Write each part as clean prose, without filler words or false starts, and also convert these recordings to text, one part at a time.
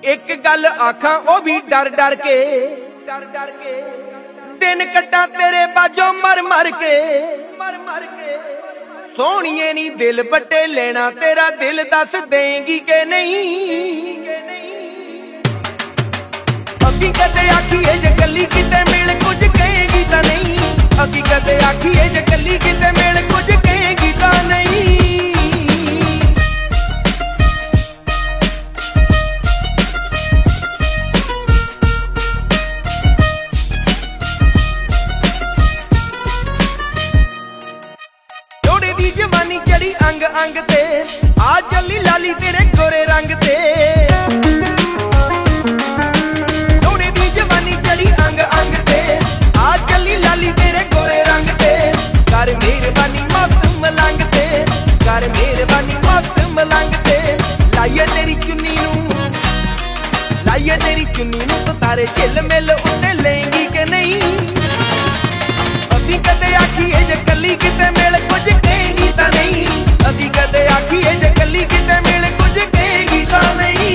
एक गल आखां ओ भी डर डर के दिन कट्टा तेरे बाजों मर मर के सोहणिए नी दिल बट्टे लेना तेरा दिल दस देंगी के नहीं। असी कदे आखीए जे कली किते मिल कुछ कहेगी तां नहीं, असी कदे आखीए जे कली किते मिल कुछ कहेगी तां नहीं। जवानी चढ़ी अंग अंग ते आ चली लाली तेरे गोरे रंग ते, लोड़े दी जवानी चढ़ी अंग अंग ते आ चली लाली तेरे गोरे रंग ते। कर मेहरबानी मस्त मलंग ते, कर मेहरबानी मस्त मलंग ते। लाइए तेरी चुन्नी नू, लाइए तेरी चुन्नी नू तो तारे झिल मिल उते लेंगी के नहीं। अभी कदे आखीए जे कली किते मिल कुछ कहेगी तां नहीं, अभी कदे आखीए जे कली किते मिल कुछ कहेगी तां नहीं।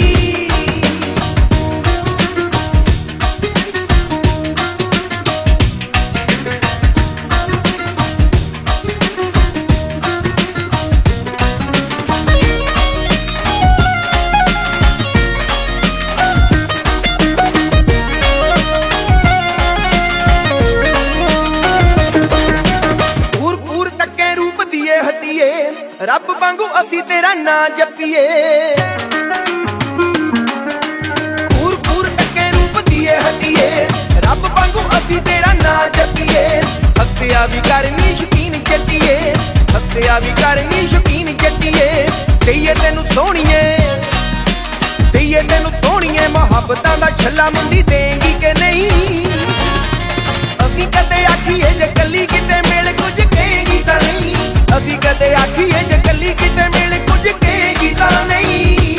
रब वांगू असी तेरा ना जपीए, पूर पूर टके रूप दिए हटिए। रब वांगू असी तेरा ना जपीए, हस्या भी करनी शकीन जट्टीए, हस्या भी करनी शकीन जट्टीए। दईए तेनू सोहणीए, दईए तेनू सोहणीए मुहब्बतां दा छल्ला मुंडी देंगी के नहीं। असी कदे आखीए जे कली किते मिल कुछ कहेगी तां नहीं, असी कदे आखीए जे कली किते मिल कुछ कहेगी तां नहीं।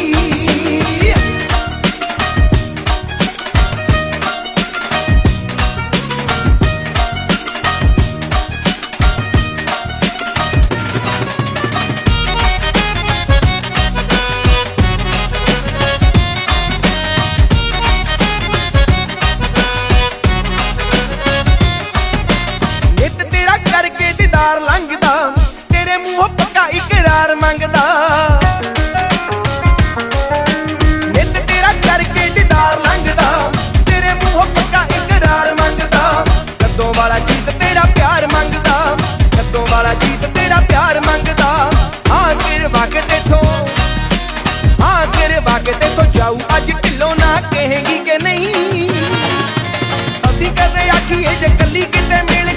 नित तेरा करके दीदार लंघदा, तेरे मुंहों पक्का इकरार मंगदा। नित तेरा करके दीदार लंघदा, तेरे मुंहों पक्का इकरार मंगदा। कदों वाला जीत तेरा प्यार मंगदा, कदों वाला जीत तेरा प्यार मंगदा। हाँ तेरे वाके तेथों, हाँ तेरे वाके तेथों जाऊ अज ढिलों ना कहेगी के नहीं। असी कदे आखीए जे कली किते मिल